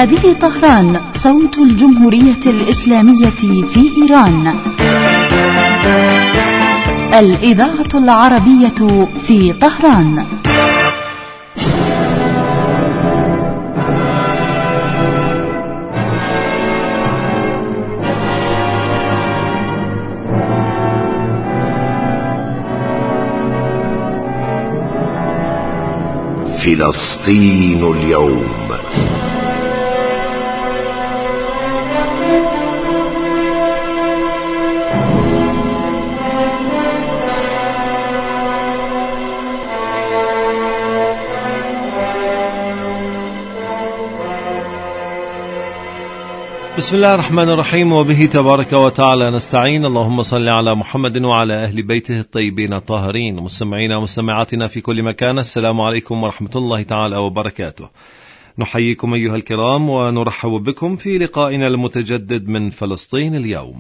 هذه طهران، صوت الجمهورية الإسلامية في إيران. الإذاعة العربية في طهران. فلسطين اليوم. بسم الله الرحمن الرحيم، وبه تبارك وتعالى نستعين. اللهم صل على محمد وعلى أهل بيته الطيبين الطاهرين. مستمعينا ومستمعاتنا في كل مكان، السلام عليكم ورحمة الله تعالى وبركاته. نحييكم أيها الكرام ونرحب بكم في لقائنا المتجدد من فلسطين اليوم.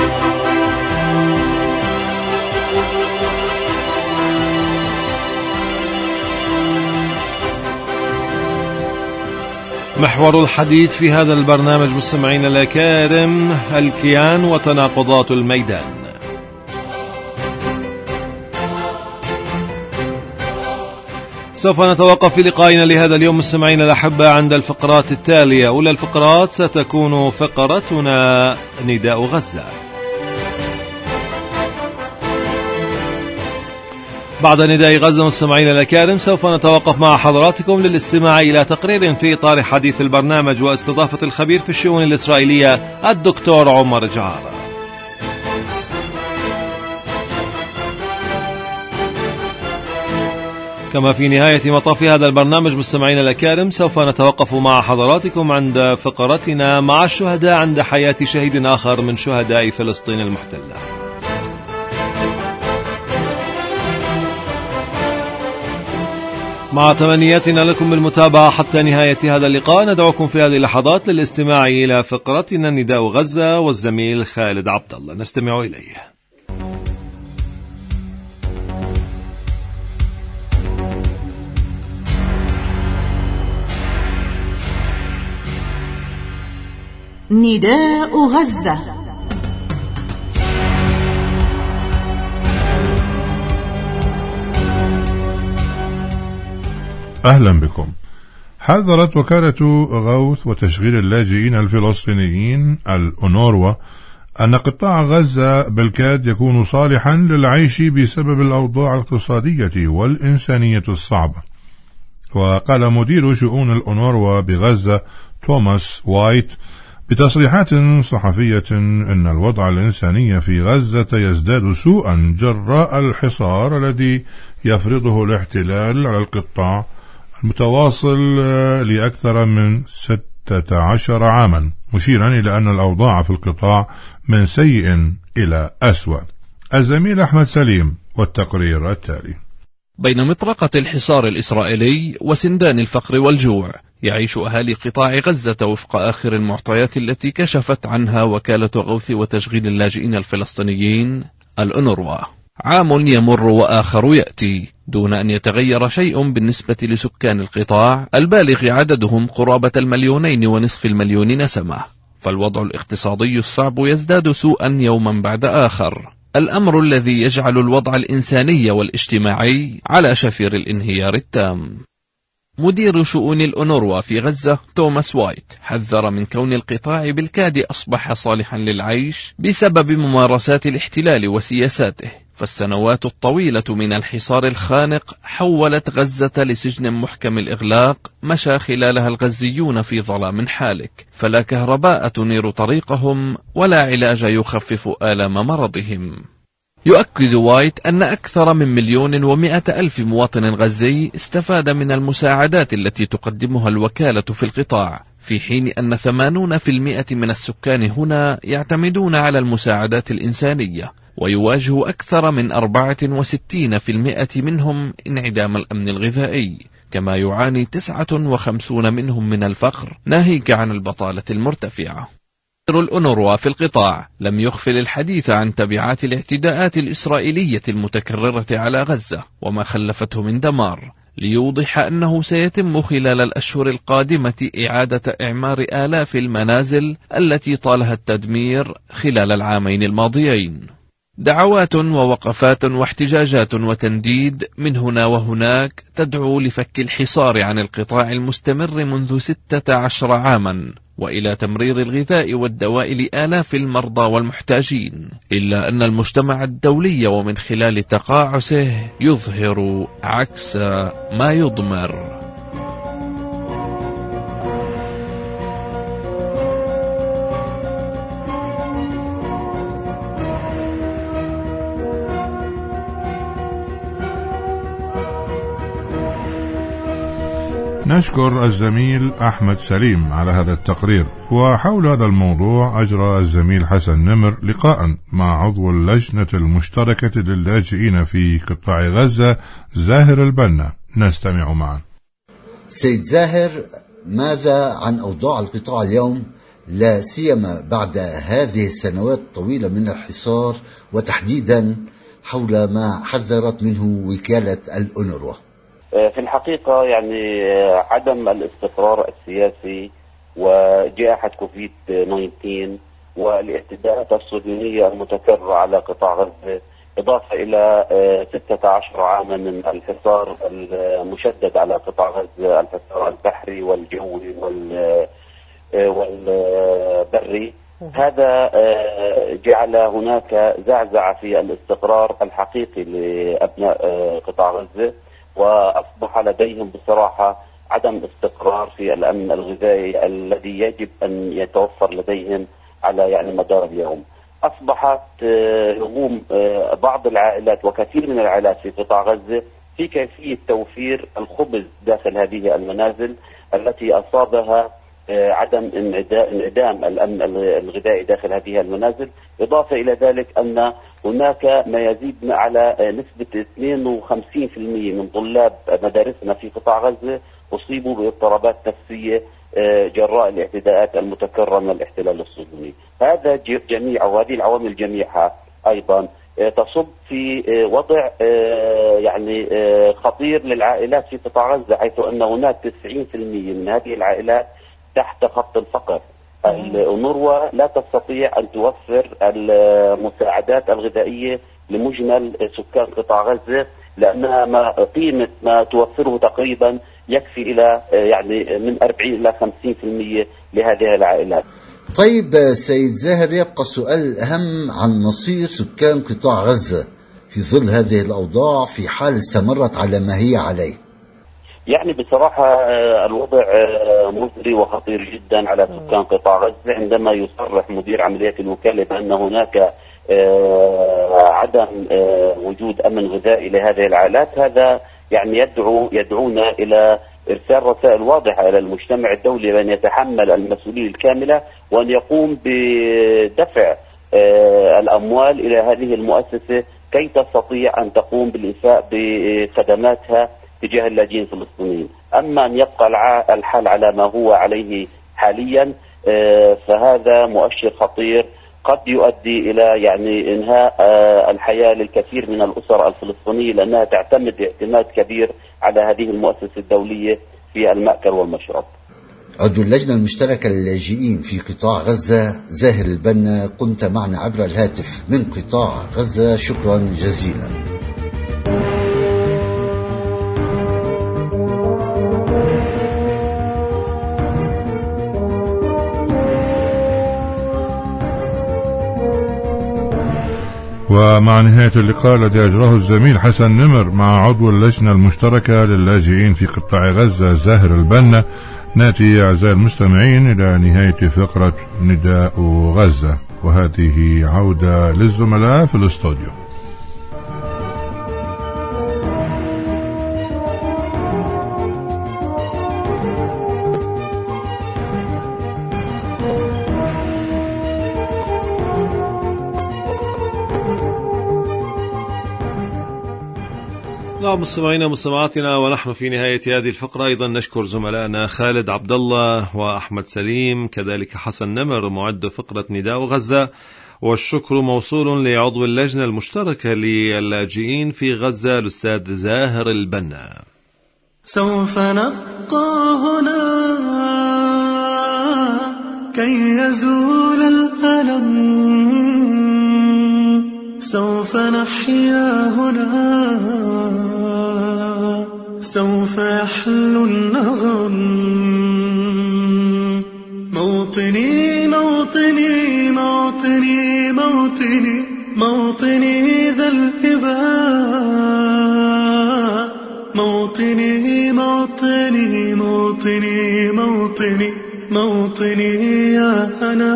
محور الحديث في هذا البرنامج مستمعين الأكارم الكيان وتناقضات الميدان. سوف نتوقف في لقائنا لهذا اليوم مستمعين الأحبة عند الفقرات التالية. أولى الفقرات ستكون فقرتنا نداء غزة. بعد نداء غزة مستمعين الأكارم سوف نتوقف مع حضراتكم للاستماع إلى تقرير في إطار حديث البرنامج واستضافة الخبير في الشؤون الإسرائيلية الدكتور عمر جعارة. كما في نهاية مطاف هذا البرنامج مستمعين الأكارم سوف نتوقف مع حضراتكم عند فقرتنا مع الشهداء عند حياة شهيد آخر من شهداء فلسطين المحتلة. مع تمنياتنا لكم بالمتابعة حتى نهاية هذا اللقاء، ندعوكم في هذه اللحظات للاستماع إلى فقرتنا نداء غزة والزميل خالد عبد الله. نستمع إليه. نداء غزة. أهلا بكم. حذرت وكالة غوث وتشغيل اللاجئين الفلسطينيين الأونروا أن قطاع غزة بالكاد يكون صالحا للعيش بسبب الأوضاع الاقتصادية والإنسانية الصعبة. وقال مدير شؤون الأونروا بغزة توماس وايت بتصريحات صحفية أن الوضع الإنساني في غزة يزداد سوءا جراء الحصار الذي يفرضه الاحتلال على القطاع المتواصل لأكثر من 16 عاما، مشيرا إلى أن الأوضاع في القطاع من سيء إلى أسوأ. الزميل أحمد سليم والتقرير التالي. بين مطرقة الحصار الإسرائيلي وسندان الفقر والجوع يعيش أهالي قطاع غزة وفق آخر المعطيات التي كشفت عنها وكالة غوث وتشغيل اللاجئين الفلسطينيين الأونروا. عام يمر وآخر يأتي دون أن يتغير شيء بالنسبة لسكان القطاع البالغ عددهم قرابة 2.5 مليون نسمة، فالوضع الاقتصادي الصعب يزداد سوءا يوما بعد آخر، الأمر الذي يجعل الوضع الإنساني والاجتماعي على شفير الانهيار التام. مدير شؤون الأونروا في غزة توماس وايت حذر من كون القطاع بالكاد أصبح صالحا للعيش بسبب ممارسات الاحتلال وسياساته، فالسنوات الطويلة من الحصار الخانق حولت غزة لسجن محكم الإغلاق مشى خلالها الغزيون في ظلام حالك، فلا كهرباء تنير طريقهم ولا علاج يخفف آلام مرضهم. يؤكد وايت أن أكثر من 1,100,000 مواطن غزي استفاد من المساعدات التي تقدمها الوكالة في القطاع، في حين أن 80% من السكان هنا يعتمدون على المساعدات الإنسانية، ويواجه أكثر من 64% منهم انعدام الأمن الغذائي، كما يعاني 59 منهم من الفقر، ناهيك عن البطالة المرتفعة. الأونروا في القطاع لم يغفل الحديث عن تبعات الاعتداءات الإسرائيلية المتكررة على غزة وما خلفته من دمار، ليوضح أنه سيتم خلال الأشهر القادمة إعادة إعمار آلاف المنازل التي طالها التدمير خلال العامين الماضيين. دعوات ووقفات واحتجاجات وتنديد من هنا وهناك تدعو لفك الحصار عن القطاع المستمر منذ 16 عاما وإلى تمرير الغذاء والدواء لآلاف المرضى والمحتاجين، إلا أن المجتمع الدولي ومن خلال تقاعسه يظهر عكس ما يضمر. نشكر الزميل أحمد سليم على هذا التقرير. وحول هذا الموضوع أجرى الزميل حسن نمر لقاء مع عضو اللجنة المشتركة للاجئين في قطاع غزة زاهر البنا. نستمع معا. سيد زاهر، ماذا عن أوضاع القطاع اليوم، لا سيما بعد هذه السنوات الطويلة من الحصار، وتحديدا حول ما حذرت منه وكالة الأونروا؟ في الحقيقة يعني عدم الاستقرار السياسي وجائحة كوفيد 19 والاعتداءات الصهيونية المتكررة على قطاع غزة، إضافة إلى 16 عاما من الحصار المشدد على قطاع غزة، الحصار البحري والجوي والبري، هذا جعل هناك زعزعة في الاستقرار الحقيقي لأبناء قطاع غزة، وأصبح لديهم بصراحة عدم استقرار في الأمن الغذائي الذي يجب أن يتوفر لديهم على يعني مدار اليوم. أصبحت هموم بعض العائلات وكثير من العائلات في قطاع غزة في كيفية توفير الخبز داخل هذه المنازل التي أصابها عدم انعدام الأمن الغذائي داخل هذه المنازل. إضافة إلى ذلك أن هناك ما يزيد على نسبة 52% من طلاب مدارسنا في قطاع غزة أصيبوا باضطرابات نفسية جراء الاعتداءات المتكررة من الاحتلال الصهيوني. هذا جميع وهذه العوامل جميعها أيضا تصب في وضع يعني خطير للعائلات في قطاع غزة، حيث أن هناك 90% من هذه العائلات تحت خط الفقر. الأونروا لا تستطيع أن توفر المساعدات الغذائية لمجمل سكان قطاع غزة، لأنها قيمة ما توفره تقريبا يكفي إلى يعني من 40 إلى 50% لهذه العائلات. طيب سيد زاهر، يبقى السؤال الأهم عن مصير سكان قطاع غزة في ظل هذه الأوضاع في حال استمرت على ما هي عليه. يعني بصراحة الوضع مزري وخطير جدا على سكان قطاع غزة. عندما يصرح مدير عمليات الوكالة بأن هناك عدم وجود أمن غذائي لهذه العائلات، هذا يعني يدعونا إلى إرسال رسائل واضحة إلى المجتمع الدولي بأن يتحمل المسؤولية الكاملة وأن يقوم بدفع الأموال إلى هذه المؤسسة كي تستطيع أن تقوم بالإيفاء بخدماتها تجاه اللاجئين الفلسطينيين. أما أن يبقى الحال على ما هو عليه حاليا فهذا مؤشر خطير قد يؤدي إلى يعني إنهاء الحياة للكثير من الأسر الفلسطينية، لأنها تعتمد اعتماد كبير على هذه المؤسسة الدولية في المأكل والمشرب. عضو اللجنة المشتركة للاجئين في قطاع غزة زاهر البنا، كنت معنا عبر الهاتف من قطاع غزة، شكرا جزيلا. ومع نهاية اللقاء الذي أجراه الزميل حسن نمر مع عضو اللجنة المشتركة للاجئين في قطاع غزة زاهر البنا، نأتي أعزائي المستمعين إلى نهاية فقرة نداء غزة، وهذه عودة للزملاء في الاستوديو. نعم مستمعينا ومستمعاتنا، ونحن في نهاية هذه الفقرة أيضا نشكر زملائنا خالد عبد الله وأحمد سليم، كذلك حسن نمر معد فقرة نداء غزة، والشكر موصول لعضو اللجنة المشتركة للاجئين في غزة الأستاذ زاهر البنا. سوف نبقى هنا كي يزول الألم، سوف نحيا هنا، سوف يحلو النغم. موطني موطني موطني موطني موطني ذا الإباء، موطني موطني موطني موطني موطني يا أنا.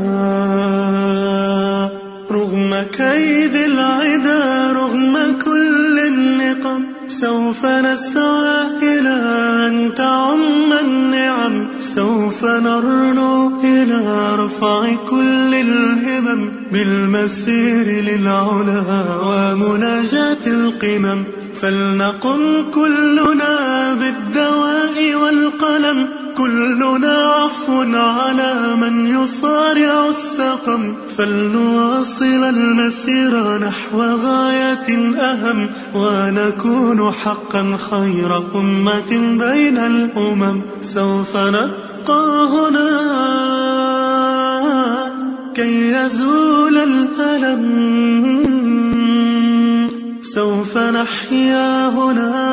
رغم كيد العدا، رغم كل النقم، سوف نسعى إلى أن تعم النعم، سوف نرنو إلى رفع كل الهمم، بالمسير للعلا ومناجاة القمم. فلنقم كلنا بالدواء والقلم، كلنا عفو على من يصارع السقم. فلنواصل المسير نحو غاية أهم، ونكون حقا خير أمة بين الأمم. سوف نبقى هنا كي يزول الألم، سوف نحيا هنا،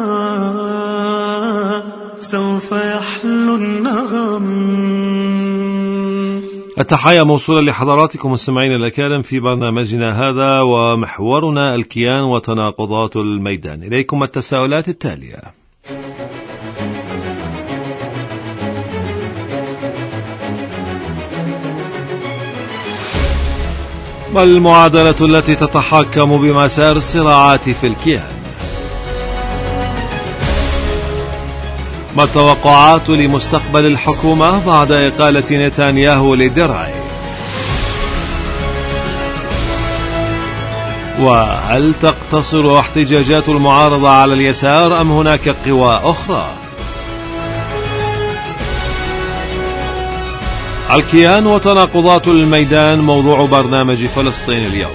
سوف يحلو النغم. التحية موصولة لحضراتكم مستمعين الأكارم في برنامجنا هذا ومحورنا الكيان وتناقضات الميدان. إليكم التساؤلات التالية: ما المعادلة التي تتحكم بمسار الصراعات في الكيان؟ ما التوقعات لمستقبل الحكومة بعد إقالة نتنياهو لدرعي؟ وهل تقتصر احتجاجات المعارضة على اليسار أم هناك قوى أخرى؟ الكيان وتناقضات الميدان موضوع برنامج فلسطين اليوم.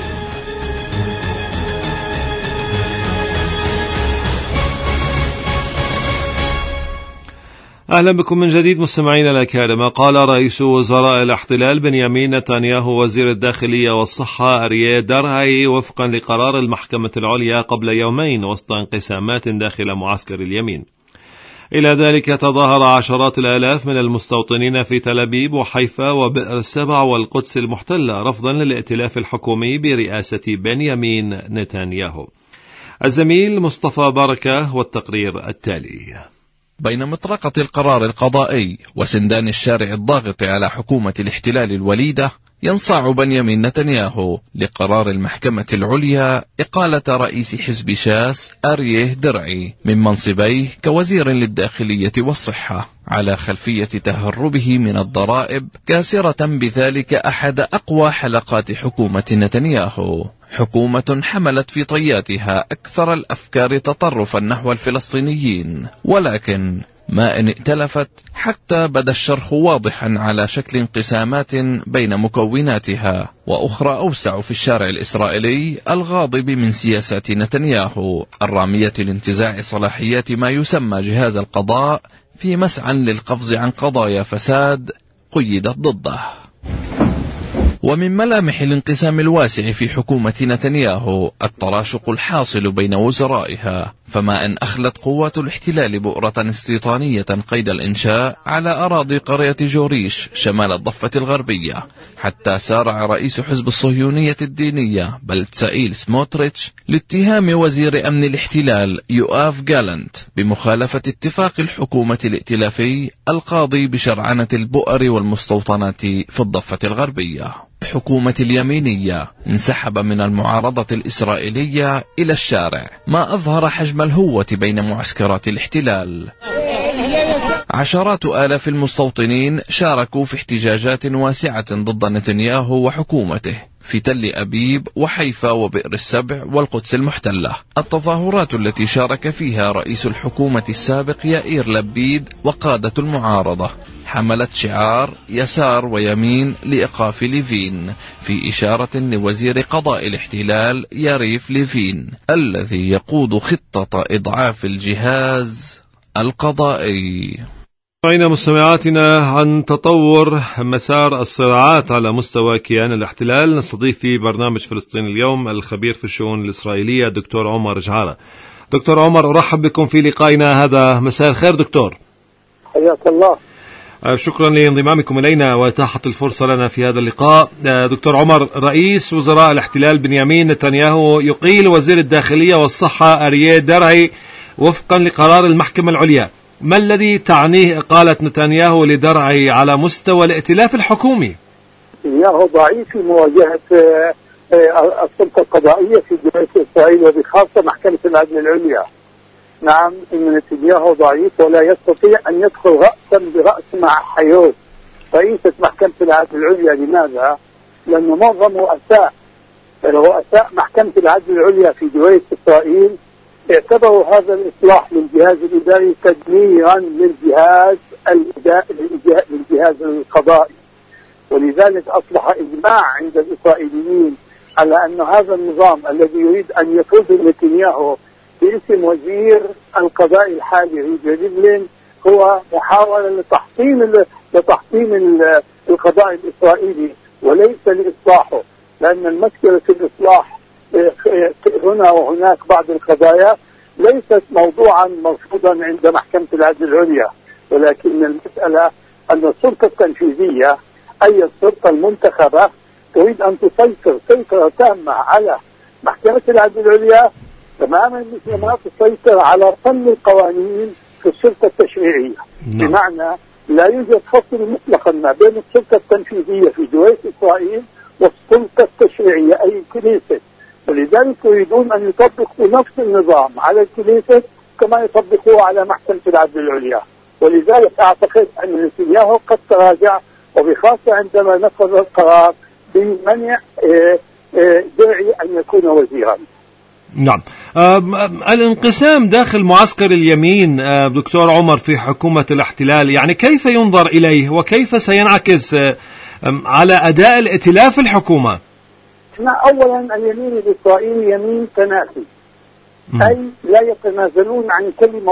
أهلا بكم من جديد مستمعين الأكارم. قال رئيس وزراء الاحتلال بنيامين نتنياهو وزير الداخلية والصحة أرييه درعي وفقا لقرار المحكمة العليا قبل يومين وسط انقسامات داخل معسكر اليمين. إلى ذلك تظاهر عشرات الآلاف من المستوطنين في تل أبيب وحيفا وبئر السبع والقدس المحتلة رفضا للائتلاف الحكومي برئاسة بنيامين نتنياهو. الزميل مصطفى بركة والتقرير التالي. بين مطرقة القرار القضائي وسندان الشارع الضاغط على حكومة الاحتلال الوليدة، ينصاع بنيامين نتنياهو لقرار المحكمة العليا إقالة رئيس حزب شاس أريه درعي من منصبيه كوزير للداخلية والصحة على خلفية تهربه من الضرائب، كاسرة بذلك أحد أقوى حلقات حكومة نتنياهو، حكومة حملت في طياتها أكثر الأفكار تطرفا نحو الفلسطينيين، ولكن ما إن ائتلفت حتى بدا الشرخ واضحا على شكل انقسامات بين مكوناتها، وأخرى أوسع في الشارع الإسرائيلي الغاضب من سياسات نتنياهو الرامية لانتزاع صلاحيات ما يسمى جهاز القضاء في مسعى للقفز عن قضايا فساد قيدت ضده. ومن ملامح الانقسام الواسع في حكومة نتنياهو التراشق الحاصل بين وزرائها، فما أن أخلت قوات الاحتلال بؤرة استيطانية قيد الإنشاء على أراضي قرية جوريش شمال الضفة الغربية، حتى سارع رئيس حزب الصهيونية الدينية بلتسائيل سموتريتش لاتهام وزير أمن الاحتلال يؤاف جالنت بمخالفة اتفاق الحكومة الائتلافي القاضي بشرعنة البؤر والمستوطنات في الضفة الغربية. الحكومة اليمينية انسحب من المعارضة الإسرائيلية إلى الشارع، ما أظهر حجم الهوة بين معسكرات الاحتلال. عشرات آلاف المستوطنين شاركوا في احتجاجات واسعة ضد نتنياهو وحكومته في تل أبيب وحيفا وبئر السبع والقدس المحتلة. التظاهرات التي شارك فيها رئيس الحكومة السابق يائير لبيد وقادة المعارضة حملت شعار يسار ويمين لإيقاف ليفين، في إشارة لوزير قضاء الاحتلال ياريف ليفين الذي يقود خطة إضعاف الجهاز القضائي. مستمعينا مستمعاتنا، عن تطور مسار الصراعات على مستوى كيان الاحتلال نستضيف في برنامج فلسطين اليوم الخبير في الشؤون الإسرائيلية دكتور عمر جعارة. دكتور عمر، أرحب بكم في لقائنا هذا. مساء الخير دكتور. حياك الله. شكرا لانضمامكم إلينا وإتاحة الفرصة لنا في هذا اللقاء. دكتور عمر، رئيس وزراء الاحتلال بنيامين نتنياهو يقيل وزير الداخلية والصحة أرييه درعي وفقا لقرار المحكمة العليا. ما الذي تعنيه إقالة نتنياهو لدرعي على مستوى الائتلاف الحكومي؟ نتنياهو ضعيف في مواجهة السلطة القضائية في جمهورية إسرائيل وبخاصة محكمة العدل العليا. نعم، إن نتنياهو ضعيف ولا يستطيع أن يدخل رأسا برأس مع حيوت رئيسة محكمة العدل العليا. لماذا؟ لأن معظم رؤساء محكمة العدل العليا في جمهورية إسرائيل اعتبروا هذا الإصلاح للجهاز الإداري تدميرا للجهاز القضائي، ولذلك أصبح إجماع عند الإسرائيليين على أن هذا النظام الذي يريد أن يفوز نتنياهو باسم وزير القضاء الحالي ريفلين ريفلين هو محاولة لتحطيم القضاء الإسرائيلي وليس لإصلاحه، لأن المشكلة في الإصلاح هنا وهناك بعض القضايا ليست موضوعا مرفوضا عند محكمة العدل العليا، ولكن المسألة أن السلطة التنفيذية أي السلطة المنتخبة تريد أن تسيطر سيطرة تامة على محكمة العدل العليا تماما مثل ما تسيطر على فن القوانين في السلطة التشريعية. بمعنى لا يوجد فصل مطلقا ما بين السلطة التنفيذية في جمهورية إسرائيل والسلطة التشريعية أي الكنيسة، ولذلك يريدون أن يطبقوا نفس النظام على الكنيسة كما يطبقوه على محكمة العدل العليا. ولذلك أعتقد أن نتنياهو قد تراجع، وبخاصة عندما نفذ القرار بمنع درعي أن يكون وزيرا. نعم. الانقسام داخل معسكر اليمين دكتور عمر في حكومة الاحتلال، يعني كيف ينظر إليه وكيف سينعكس على أداء الائتلاف الحكومة؟ أولا اليمين الإسرائيلي يمين تناسي، أي لا يتنازلون عن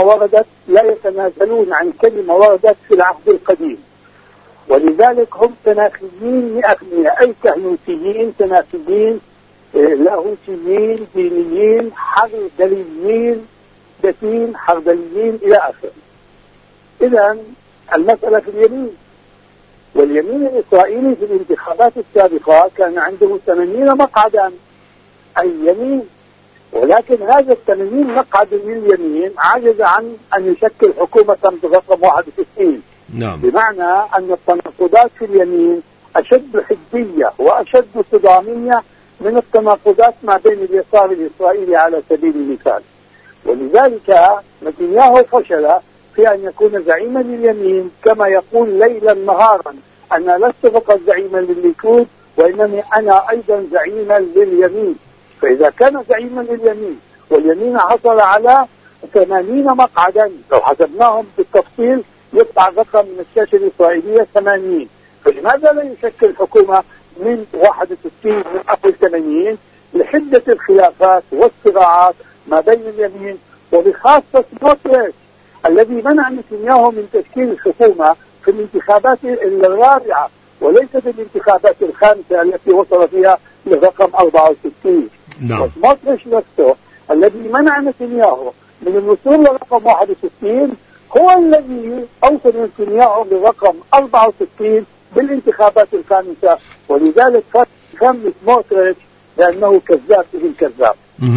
كلمة وردت في العهد القديم، ولذلك هم تناخيين أغنياء أي كهنوتيين تناخيين لاهوتيين دينيين حردليين دفين حردليين إلى آخره. إذن المسألة في اليمين، واليمين الإسرائيلي في الانتخابات السابقة كان عنده 80 مقعدا أي يمين، ولكن هذا 80 مقعد من اليمين عجز عن أن يشكل حكومة برقم 61. نعم. بمعنى أن التناقضات في اليمين أشد حدية وأشد صدامية من التناقضات ما بين اليسار الإسرائيلي على سبيل المثال. ولذلك نتنياهو فشل في أن يكون زعيما لليمين كما يقول ليلا نهارا أنا لست فقط زعيما للليكود وإنني أنا أيضا زعيما لليمين. فإذا كان زعيما لليمين واليمين حصل على 80 مقعدا لو حسبناهم بالتفصيل يطلع رقم من الشاشة الإسرائيلية 80، فلماذا لا يشكل حكومة من 61 من أقل 80 لحدة الخلافات والصراعات ما بين اليمين وبخاصة سموتريتش الذي منع نتنياهو من تشكيل الحكومة في الانتخابات الرابعة وليس في الانتخابات الخامسة التي وصل فيها لرقم 64. نعم. وسموتريتش نفسه الذي منع نتنياهو من الوصول لرقم 61 هو الذي أوصل نتنياهو لرقم 64 بالانتخابات الخامسة، ولذلك فهم سموتريتش لأنه كذاب ابن كذاب.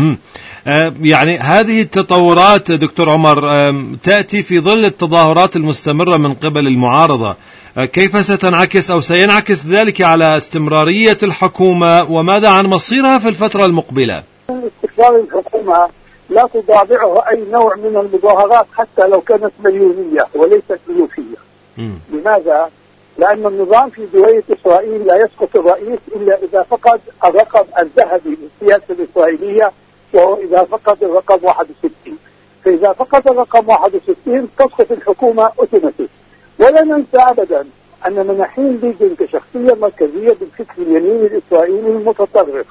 يعني هذه التطورات دكتور عمر تأتي في ظل التظاهرات المستمرة من قبل المعارضة، كيف ستنعكس أو سينعكس ذلك على استمرارية الحكومة وماذا عن مصيرها في الفترة المقبلة؟ استقرار الحكومة لا تضاعفه أي نوع من المظاهرات حتى لو كانت مليونية وليست ألوفية. لماذا؟ لأن النظام في جمهورية إسرائيل لا يسقط الرئيس إلا إذا فقد الرقم الذهبي للسياسة الإسرائيلية وهو إذا فقد الرقم 61. فإذا فقد الرقم 61 تسقط الحكومة أوتوماتيك. ولا ننسى أبدا أن مناحيم بيجن كشخصية مركزية بالفكر اليميني الإسرائيلي المتطرف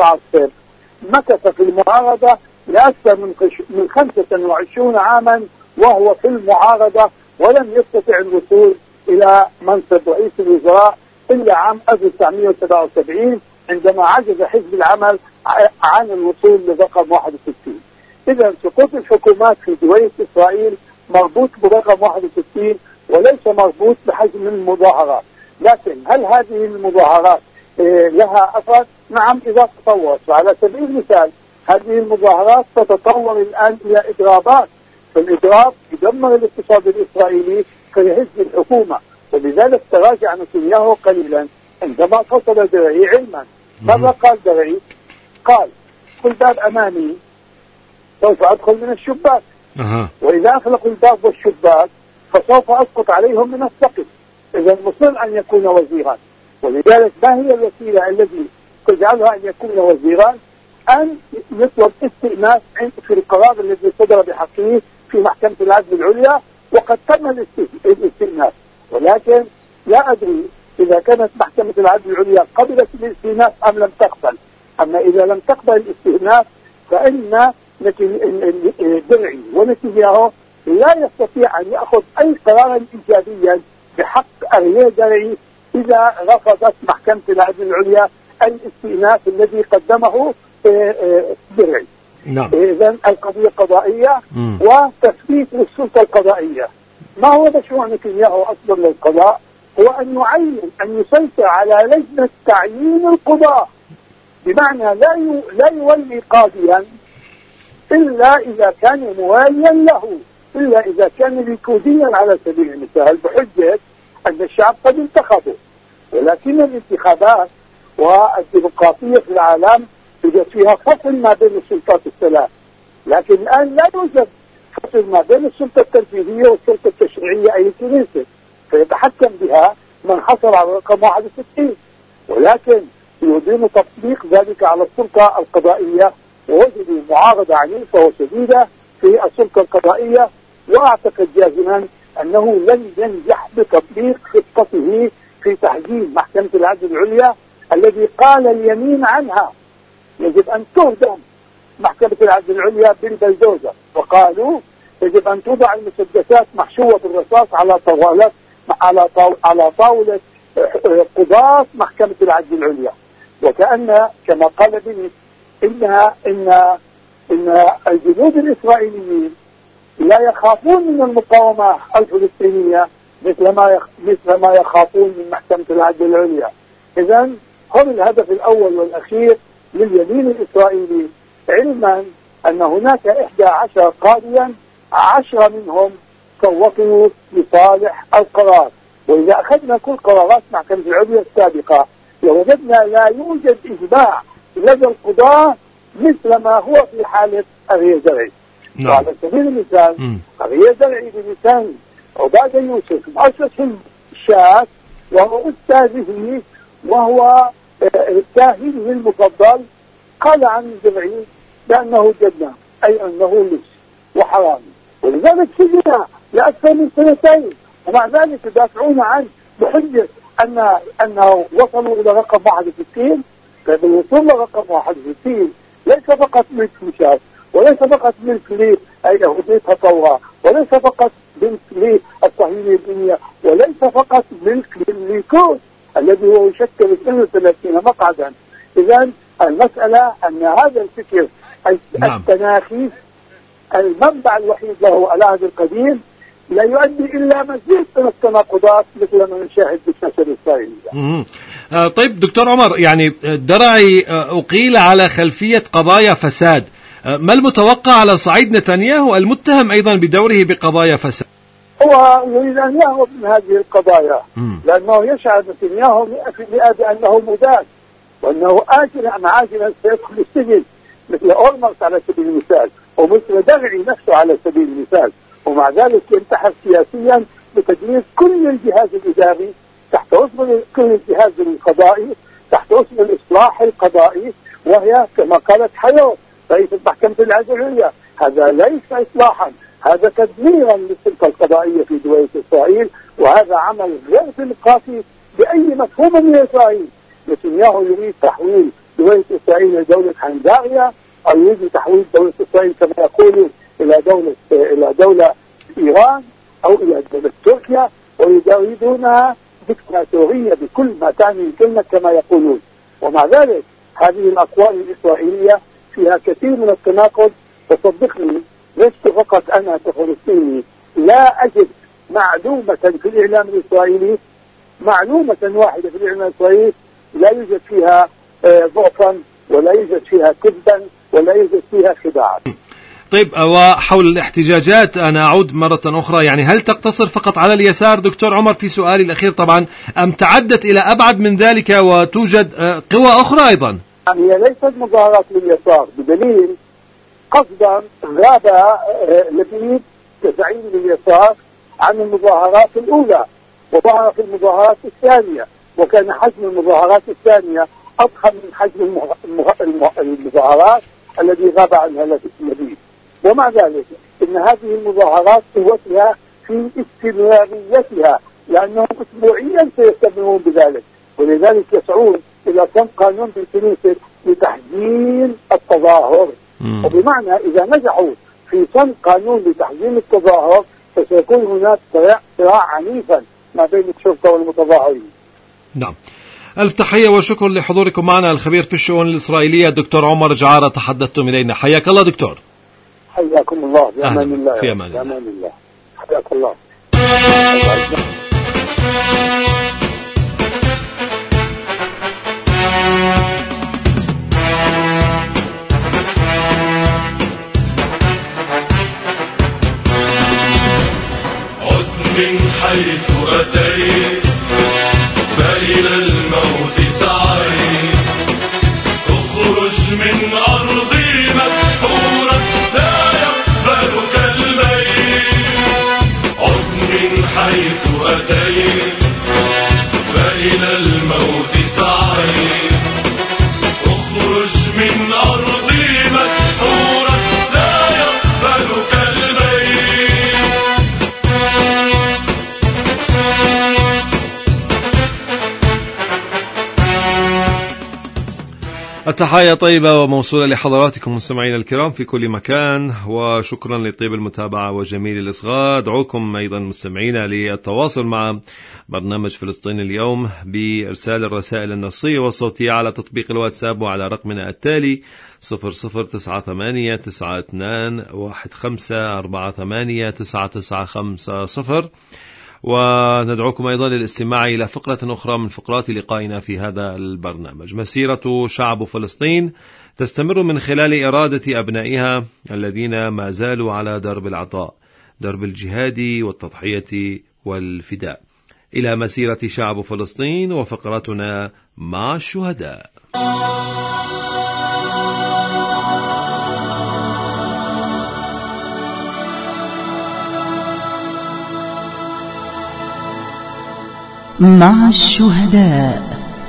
والمتعصب مكث في المعارضة لأكثر من 25 عاما وهو في المعارضة، ولم يستطع الوصول إلى منصب رئيس الوزراء إلا عام 1977 عندما عجز حزب العمل عن الوصول لرقم 61. إذا سقوط الحكومات في دويلة إسرائيل مربوط برقم 61 وليس مربوط بحجم المظاهرات. لكن هل هذه المظاهرات لها أثر؟ نعم، إذا تطورت. وعلى سبيل المثال هذه المظاهرات تتطور الآن إلى إضرابات، فالإضراب يدمر الاقتصاد الإسرائيلي فيهز الحكومة، ولذلك تراجع نتنياهو قليلا عندما فصل درعي علما. ماذا قال درعي؟ قال: كل باب أمامي سوف أدخل من الشباك، وإذا أغلقوا الباب والشباك فسوف أسقط عليهم من السقف. إذا مصر أن يكون وزيرا، ولذلك ما هي الوسيلة التي تجعلها أن يكون وزيرا؟ أن يطلب استئناف في القرار الذي صدر بحقه في محكمة العدل العليا، وقد تم الاستئناف، ولكن لا أدري إذا كانت محكمة العدل العليا قبلت الاستئناف أم لم تقبل. أما إذا لم تقبل الاستئناف فإن درعي ونتنياهو لا يستطيع أن يأخذ أي قرارا إيجابيا بحق أرييه درعي إذا رفضت محكمة العدل العليا الاستئناف الذي قدمه درعي. نعم. إذن القضية قضائية وتثبيت للسلطة القضائية. ما هو مشروع نتنياهو أصلا للقضاء؟ هو أن يعين، أن يسيطر على لجنة تعيين القضاء، بمعنى لا يولي قاضيا إلا إذا كان مواليا له، إلا إذا كان ليكوديا على سبيل المثال، بحجة أن الشعب قد انتخبه. ولكن الانتخابات والديمقراطية في العالم يوجد فيها فصل ما بين السلطات الثلاث، لكن الآن لا يوجد فصل ما بين السلطة التنفيذية والسلطة التشريعية أي كنيسة، فيتحكم بها من حصل على رقم 61، ولكن يريدون تطبيق ذلك على السلطة القضائية، ووجدوا معارضة عنيفة وشديدة في السلطة القضائية. وأعتقد جازما أنه لن ينجح بتطبيق خطته في تحجيم محكمة العدل العليا الذي قال اليمين عنها. يجب أن تهدم محكمة العدل العليا بالبلدوزر، وقالوا يجب أن توضع المسدسات محشوة بالرصاص على طاولة قضاة محكمة العدل العليا. وكأن كما قال بني إن الجنود الإسرائيليين لا يخافون من المقاومة الفلسطينية مثل ما يخافون من محكمة العدل العليا. إذن هم الهدف الأول والأخير لليمين الإسرائيلي، علما أن هناك 11 قاضيا 10 منهم صوتوا لصالح القرار. وإذا أخذنا كل قرارات محكمة العليا السابقة لوجدنا لا يوجد إجماع لدى القضاة مثل ما هو في حالة أرييه درعي. وعلى سبيل المثال أرييه درعي بلسان عبادة يوسف مؤسس الشاذ وهو أستاذه وهو كاهنه المفضل، قال عن درعي بأنه جنة، أي أنه لص وحرامي، ولذلك سجن لأكثر من 2 ومع ذلك يدافعون عنه بحجة أنه وصلوا إلى رقم 61. فبالوصول لرقم 61 ليس فقط ملك مشاهد، وليس فقط ملك ليهودية التوراة، وليس فقط ملك للصهيونية الدينية، وليس فقط ملك للليكود الذي هو يشكل 32 مقعدا. إذن المسألة أن هذا الفكر التناخي المنبع الوحيد له العهد القديم لا يؤدي إلا مزيد من التناقضات مثل ما نشاهد بالسياسة الإسرائيلية. طيب دكتور عمر، يعني درعي أقيل على خلفية قضايا فساد، ما المتوقع على صعيد نتنياهو المتهم أيضا بدوره بقضايا فساد؟ هو يريد أن يهرب من هذه القضايا لأنه يشعر نتنياهو 100% بأنه مدان وأنه عاجلا سيدخل السجن مثل أولمرت على سبيل المثال ومثل درعي نفسه على سبيل المثال، ومع ذلك ينتحر سياسيا بتدمير كل الجهاز الإداري تحت اسم كل الجهاز القضائي تحت اسم الإصلاح القضائي، وهي كما قالت حيوة رئيسة محكمة العدل العليا هذا ليس إصلاحا، هذا تدميرا للسلطة القضائية في دويلة إسرائيل، وهذا عمل غير ديمقراطي بأي مفهوم من إسرائيل. نتنياهو يريد تحويل دويلة إسرائيل إلى دولة هنغاريا، أو يريد تحويل دولة إسرائيل كما يقولوا إلى دولة إيران أو إلى دولة تركيا، ويريدونها دكتاتورية بكل ما تعني الكلمة كما يقولون. ومع ذلك هذه الأقوال الإسرائيلية فيها كثير من التناقض، وصدقني لست فقط أنا كفلسطيني لا أجد معلومة في الإعلام الإسرائيلي، معلومة واحدة في الإعلام الإسرائيلي لا يوجد فيها ضعفا، ولا يوجد فيها كذبا، ولا يوجد فيها خداعا. طيب، وحول الاحتجاجات أنا أعود مرة أخرى، يعني هل تقتصر فقط على اليسار دكتور عمر في سؤالي الأخير طبعا، أم تعدت إلى أبعد من ذلك وتوجد قوى أخرى أيضا؟ هي ليست مظاهرات لليسار، بدليل قصدا غاب لبيد كزعيم اليسار عن المظاهرات الأولى وظهر في المظاهرات الثانية، وكان حجم المظاهرات الثانية أضخم من حجم المظاهرات الذي غاب عنها لبيد. ومع ذلك إن هذه المظاهرات قوتها في استمراريتها، لأنهم أسبوعيا سيستمرون بذلك، ولذلك يسعون إلى صنع قانون بالكنيسة لتحجيم التظاهر. وبمعنى إذا نجحوا في صنع قانون لتحجيم التظاهر فسيكون هناك صراع عنيفا ما بين الشرطة والمتظاهرين. نعم. ألف تحية وشكر لحضوركم معنا الخبير في الشؤون الإسرائيلية دكتور عمر جعارة، تحدثتم إلينا. حياك الله دكتور. حياكم الله. بأمان الله. في أمان الله. بأمان الله. حياك الله. من حيث أتيت فإلى الموت سعيت، اخرج من أرضي مسحورا لا يقبلك الميت. عد من حيث أتيت فإلى الموت سعيت، اخرج من أرضي مسحورا لا يقبلك الميت. التحية طيبة وموصولة لحضراتكم مستمعينا الكرام في كل مكان، وشكرا لطيب المتابعة وجميل الإصغاء. أدعوكم أيضا مستمعينا للتواصل مع برنامج فلسطين اليوم بإرسال الرسائل النصية والصوتية على تطبيق الواتساب وعلى رقمنا التالي 00989215489950، وندعوكم أيضا للاستماع إلى فقرة أخرى من فقرات لقائنا في هذا البرنامج. مسيرة شعب فلسطين تستمر من خلال إرادة أبنائها الذين ما زالوا على درب العطاء، درب الجهاد والتضحية والفداء، إلى مسيرة شعب فلسطين وفقرتنا مع الشهداء. مع الشهداء.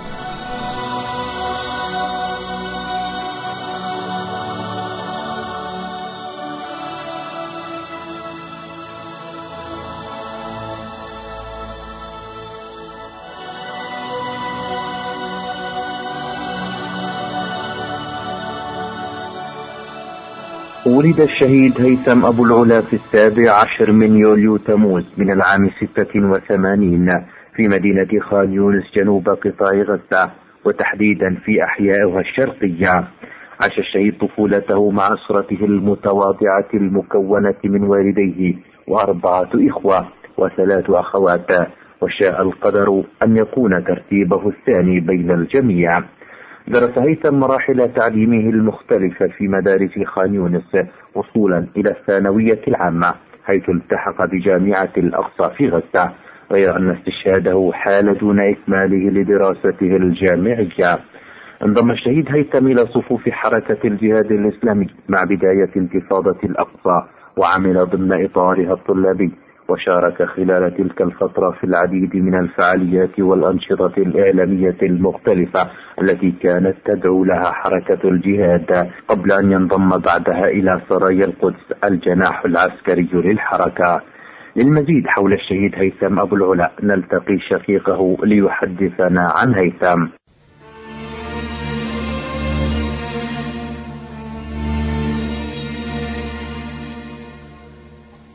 ولد الشهيد هيثم أبو العلا في 17 من يوليو تموز من العام 86 في مدينة خان يونس جنوب قطاع غزة، وتحديدا في أحيائها الشرقية. عاش الشهيد طفولته مع أسرته المتواضعة المكونة من والديه و4 إخوة و3 أخوات، وشاء القدر أن يكون ترتيبه الثاني بين الجميع. درس هيثم مراحل تعليمه المختلفة في مدارس خان يونس وصولا إلى الثانوية العامة، حيث التحق بجامعة الأقصى في غزة، غير أن استشهاده حال دون إكماله لدراسته الجامعية. انضم الشهيد هيثم إلى صفوف حركة الجهاد الإسلامي مع بداية انتفاضة الأقصى، وعمل ضمن إطارها الطلابي، وشارك خلال تلك الفترة في العديد من الفعاليات والأنشطة الإعلامية المختلفة التي كانت تدعو لها حركة الجهاد، قبل أن ينضم بعدها إلى سرايا القدس الجناح العسكري للحركة. للمزيد حول الشهيد هيثم أبو العلا نلتقي شقيقه ليحدثنا عن هيثم.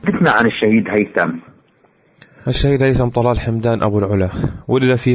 حدثنا عن الشهيد هيثم. الشهيد هيثم طلال حمدان أبو العلا ولد في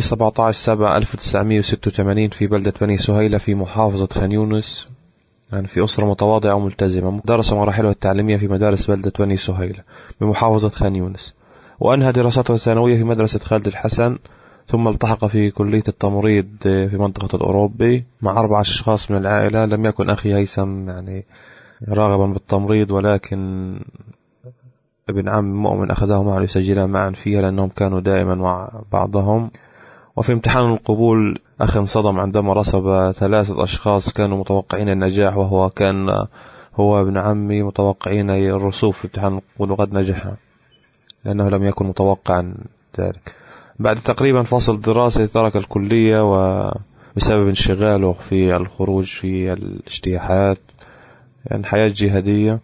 17/7/1986 في بلدة بني سهيلة في محافظة خان يونس، يعني في أسرة متواضعة وملتزمة. درس مراحله التعليمية في مدارس بلدة بني سهيلة بمحافظة خان يونس، وأنهى دراسته الثانوية في مدرسة خالد الحسن، ثم التحق في كلية التمريض في منطقة الأوروبي مع 4 أشخاص من العائلة. لم يكن أخي هيثم يعني راغبا بالتمريض، ولكن ابن عم مؤمن أخذه معه ليسجلا معا فيها لأنهم كانوا دائما مع بعضهم. وفي امتحان القبول أخي انصدم عندما رسب 3 أشخاص كانوا متوقعين النجاح، وهو كان هو ابن عمي متوقعين الرسوب في امتحان القبول، وقد نجح لأنه لم يكن متوقعا ذلك. بعد تقريبا فصل دراسي ترك الكلية وبسبب انشغاله في الخروج في الاجتياحات، يعني حياة جهادية.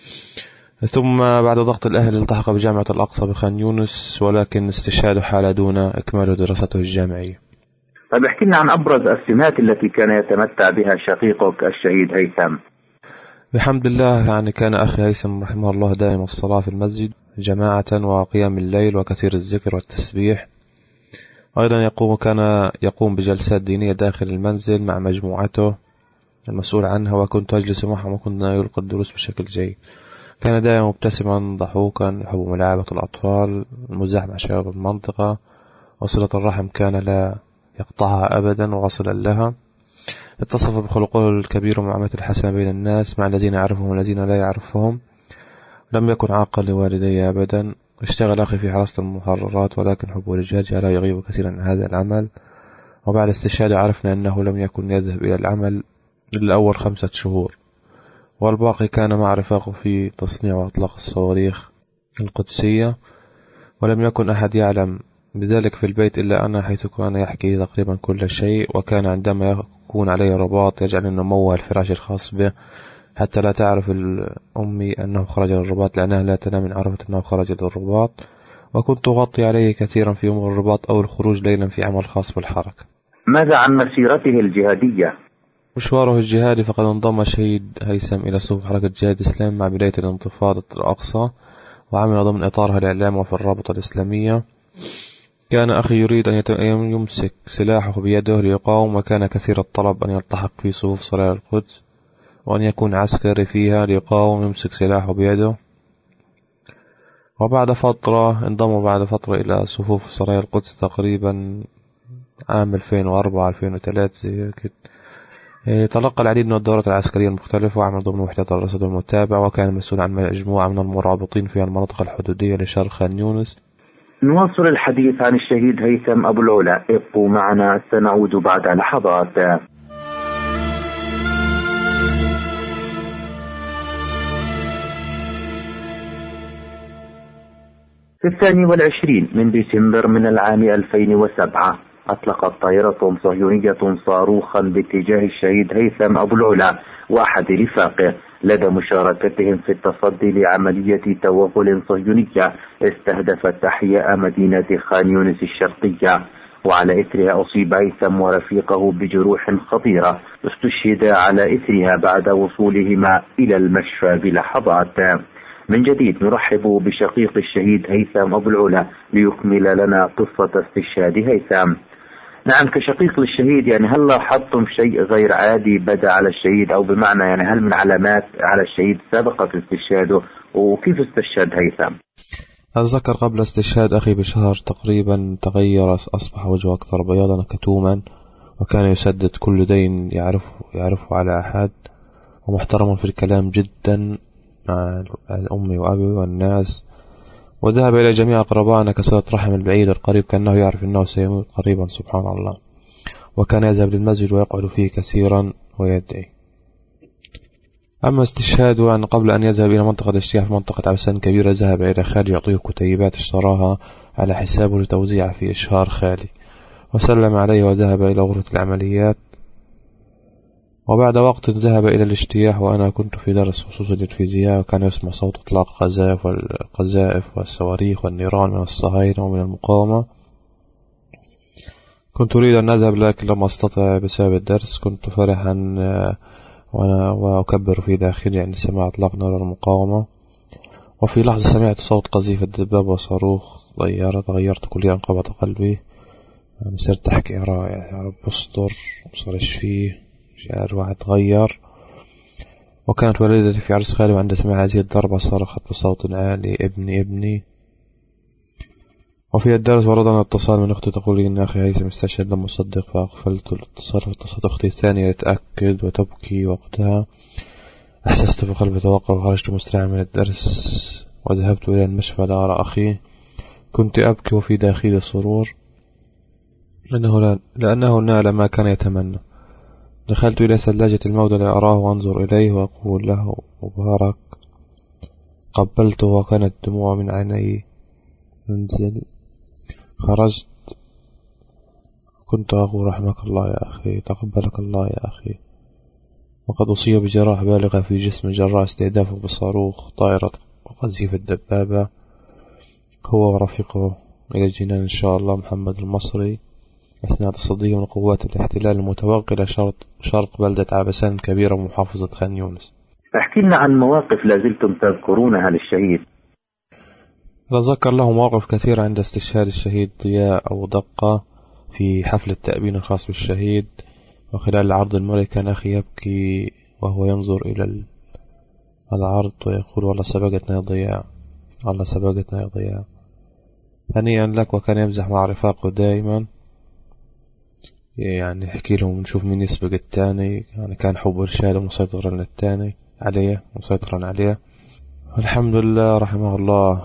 ثم بعد ضغط الأهل التحق بجامعة الأقصى بخان يونس، ولكن استشهاده حال دون إكمال دراسته الجامعية. طيب احكي لنا عن أبرز السمات التي كان يتمتع بها شقيقك الشهيد هيثم. بحمد الله يعني كان أخي هيثم رحمه الله دائم الصلاة في المسجد جماعة وقيام الليل وكثير الذكر والتسبيح. أيضا كان يقوم بجلسات دينية داخل المنزل مع مجموعته المسؤول عنها، وكنت أجلس معهم وكنا يلقي الدروس بشكل جيد. كان دائما مبتسما ضحوكا، يحب ملاعبة الأطفال، المزاح مع شباب المنطقة، وصلة الرحم كان لا يقطعها أبدا وواصلا لها. اتصف بخلقه الكبير ومعاملته الحسنة بين الناس مع الذين يعرفهم والذين لا يعرفهم. لم يكن عاقا لوالدي أبدا. اشتغل أخي في حراسة المحررات، ولكن حبه للجهاد جعله يغيب كثيرا عن هذا العمل. وبعد استشهاده عرفنا أنه لم يكن يذهب إلى العمل إلا أول 5 شهور، والباقي كان مع رفاقه في تصنيع وإطلاق الصواريخ القدسية. ولم يكن أحد يعلم بذلك في البيت إلا أنا، حيث كان يحكي تقريبا كل شيء. وكان عندما يكون عليه رباط يجعل أنه موه الفراش الخاص به حتى لا تعرف أمي أنه خرج للرباط، لأنها لا تنام من عرفت أنه خرج للرباط. وكنت أغطي عليه كثيرا في يوم الرباط أو الخروج ليلا في عمل خاص بالحركة. ماذا عن مسيرته الجهادية؟ مشواره الجهادي فقد انضم الشهيد هيثم إلى صفوف حركة جهاد الإسلام مع بداية الانتفاضة الأقصى، وعمل ضمن إطارها الإعلام وفي الرابطة الإسلامية. كان أخي يريد أن يمسك سلاحه بيده ليقاوم، وكان كثير الطلب أن يلتحق في صفوف سرايا القدس وأن يكون عسكري فيها ليقاوم يمسك سلاحه بيده. وبعد فترة انضم إلى صفوف سرايا القدس تقريبا عام 2004-2003 كده. تلقى العديد من الدورات العسكرية المختلفة، وعمل ضمن وحدات الرصد المتابع، وكان مسؤول عن مجموعة من المرابطين في المناطق الحدودية لشرق خان يونس. نواصل الحديث عن الشهيد هيثم أبو العلا، ابقوا معنا سنعود بعد لحظات. في 22 من ديسمبر من العام 2007 أطلقت طائرة صهيونية صاروخا باتجاه الشهيد هيثم أبو العلا وأحد رفاقه لدى مشاركتهم في التصدي لعملية توغل صهيونية استهدفت أحياء مدينة خان يونس الشرقية، وعلى إثرها أصيب هيثم ورفيقه بجروح خطيرة، استشهد على إثرها بعد وصولهما إلى المشفى بلحظات. من جديد نرحب بشقيق الشهيد هيثم أبو العلا ليكمل لنا قصة استشهاد هيثم. نعم، كشقيق للشهيد يعني هل لاحظتم شيء غير عادي بدأ على الشهيد، أو بمعنى يعني هل من علامات على الشهيد سبقت استشهاده، وكيف استشهد هيثم؟ أتذكر قبل استشهاد أخي بشهر تقريبا تغير، أصبح وجهه أكثر بياضا كتوما، وكان يسدد كل دين يعرفه على أحد، ومحترم في الكلام جدا مع أمي وأبي والناس، وذهب إلى جميع أقربائنا كصلة رحم البعيد القريب، كأنه يعرف أنه سيموت قريبا سبحان الله. وكان يذهب للمسجد ويقعد فيه كثيرا ويدعي. أما استشهاده أن قبل أن يذهب إلى منطقة الاجتياح في منطقة عبسان كبيرة ذهب إلى خالي يعطيه كتيبات اشتراها على حسابه لتوزيعها في إشهار خالي، وسلم عليه وذهب إلى غرفة العمليات. وبعد وقت ذهب إلى الاجتياح وأنا كنت في درس خصوصي للفيزياء، وكان يسمع صوت إطلاق القذائف والصواريخ والنيران من الصهاينة ومن المقاومة. كنت أريد أن أذهب لكن لم أستطع بسبب الدرس. كنت فرحا وأكبر في داخلي عند سماع إطلاق نار المقاومة، وفي لحظة سمعت صوت قذيفة دبابة وصاروخ طيارة، تغيرت كليا، انقبض قلبي. يعني صرت أحكي يا رب استر، مصرش فيه، شعر واحد تغير. وكانت والدتي في عرس خالي، وعند سماع هذه الضربة صرخت بصوت عالي: ابني ابني. وفي الدرس وردنا اتصال من أختي تقول لي إن أخي هيثم استشهد، لم أصدق فأقفلت الاتصال، فاتصلت أختي الثانية لتأكد وتبكي. وقتها أحسست بقلبي توقف، وخرجت مسرعا من الدرس وذهبت إلى المشفى لأرى أخي. كنت أبكي وفي داخلي سرور لأنه نال ما كان يتمنى. دخلت إلى ثلاجة الموت لأراه وأنظر إليه وأقول له مبارك. قبلته وكانت دموع من عيني تنزل. خرجت كنت أقول رحمك الله يا أخي، تقبلك الله يا أخي. وقد أصيب بجراح بالغة في جسم جراء استهدافه بصاروخ طائرة وقذيفة دبابة، هو ورفيقه إلى الجنان إن شاء الله محمد المصري، أثناء تصديهم لقوات الاحتلال المتوغلة شرق بلدة عبسان الكبيرة ومحافظة خان يونس. احكي لنا عن مواقف لازلتم تذكرونها للشهيد. تذكر له مواقف كثيرة عند استشهاد الشهيد ضياء أو دقة في حفل التأبين الخاص بالشهيد. وخلال العرض المرئي كان أخي يبكي وهو ينظر إلى العرض ويقول والله سبقتنا يا ضياء، والله سبقتنا يا ضياء، هنيئا لك. وكان يمزح مع رفاقه دائما، يعني يحكي لهم نشوف مين يسبق الثاني. يعني كان حب إرشاده مسيطرا للثاني عليه، مسيطرا عليه. والحمد لله رحمه الله،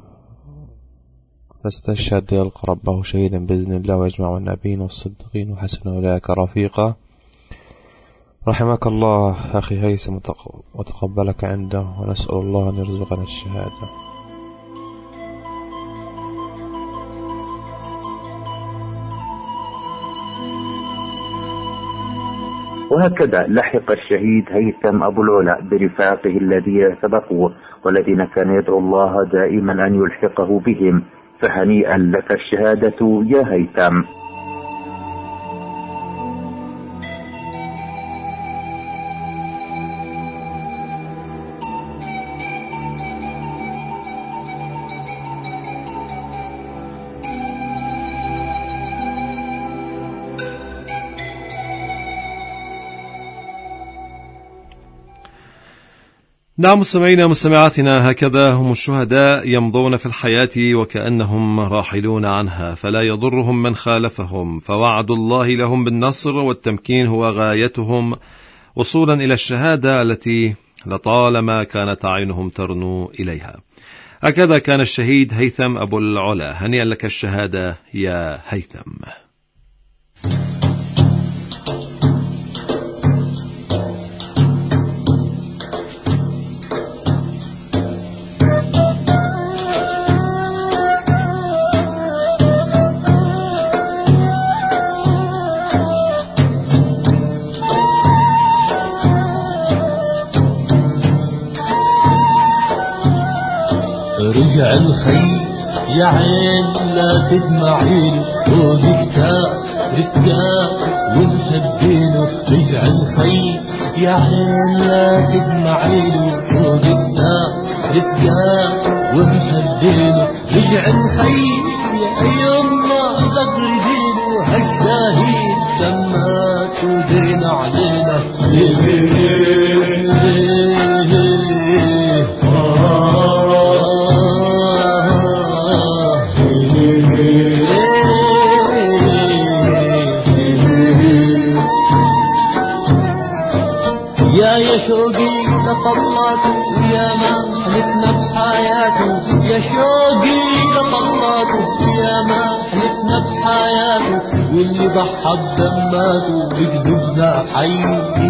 فاستشهد يلقى ربه شهيدا بإذن الله، ويجمع النبيين والصديقين وحسن أولئك رفيقا. رحمك الله أخي هيثم وتقبلك عنده، ونسأل الله أن يرزقنا الشهادة. وهكذا لحق الشهيد هيثم أبو العلا برفاقه الذين سبقوه والذين كان يدعو الله دائما أن يلحقه بهم، فهنيئا لك الشهادة يا هيثم. نعم مستمعينا ومستمعاتنا، هكذا هم الشهداء يمضون في الحياة وكأنهم راحلون عنها، فلا يضرهم من خالفهم، فوعد الله لهم بالنصر والتمكين هو غايتهم، وصولا إلى الشهادة التي لطالما كانت أعينهم ترنو إليها. هكذا كان الشهيد هيثم أبو العلا، هنيئا لك الشهادة يا هيثم. رجع الخي يا عين لا تدمعيله، فوق كتاب رفقاك ونحبينه. رجع الخي يا عين لا تدمعيله، فوق كتاب رفقاك ونحبينه. رجع الخي يا يما زغربينه، هالشهيد دمات ودين علينا. يا شوقي لطلاته ويا ما حلفنا بحياته، يا شوقي لطلاته ويا ما حلفنا بحياته، واللي ضحى بدماته بقلوبنا حي.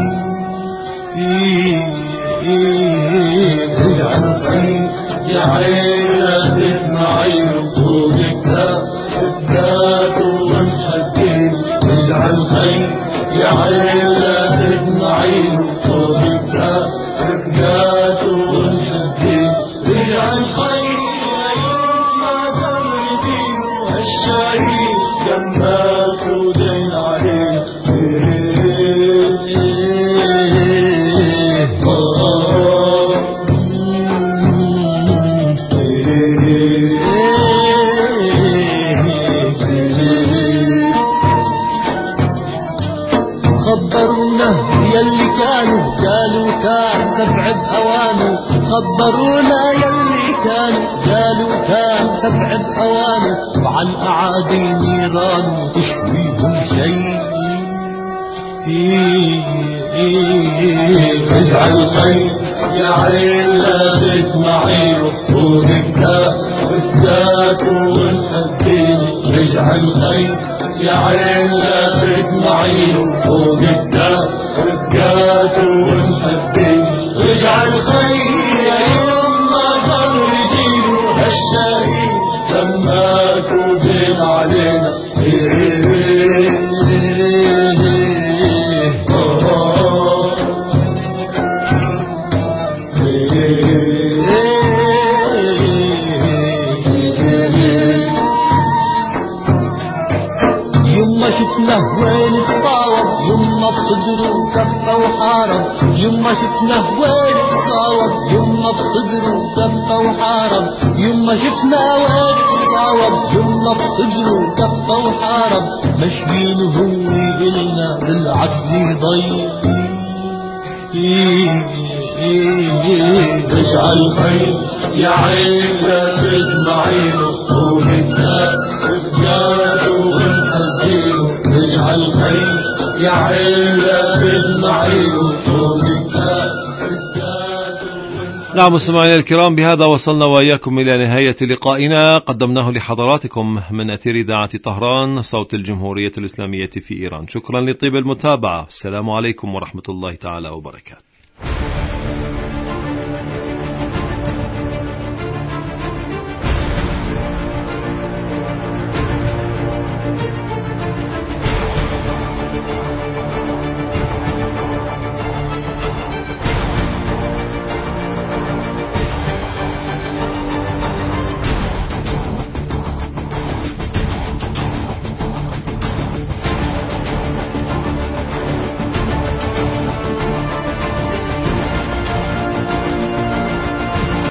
رجع الخير يا عين لا تدمعيله، فوق كتاب رفقاته ونحبينه. رجع الخير يا عين لا تدمعيله، فوق كتاب رفقاته ونحبينه. رجع الخير يا يما زغربينه، الشهيد دماته ودين علينا. بأوانه خبرونا يلي كانوا قالوا كان 7 بأوانه وعن أعادي نيرانه تشويهم شيء رجع الخير يا عين لا تسمعي فوق الكاف وفداك ونحبيني رجع الخير يا عين لا تسمعي فوق الكاف وفداك ونحبيني رجع الخير يا يما فرجيله هالشهيد لما تودين علينا شفناه وين تصاوب يما بصدره كفة وحارب يما شفناه وين تصاوب يما بصدره كفة وحارب يما شفناه وين تصاوب يما بصدره كفة وحارب مشيين هو إلنا بالعدل ضيق رجع الخير يا عين لا تدمعينه طول النار افقاده ونحزينه رجع الخير يا عين لا تدمعينه طول النار. نعم مستمعينا الكرام، بهذا وصلنا وإياكم إلى نهاية لقائنا قدمناه لحضراتكم من أثير إذاعة طهران صوت الجمهورية الإسلامية في إيران. شكرا لطيب المتابعة. السلام عليكم ورحمة الله تعالى وبركاته.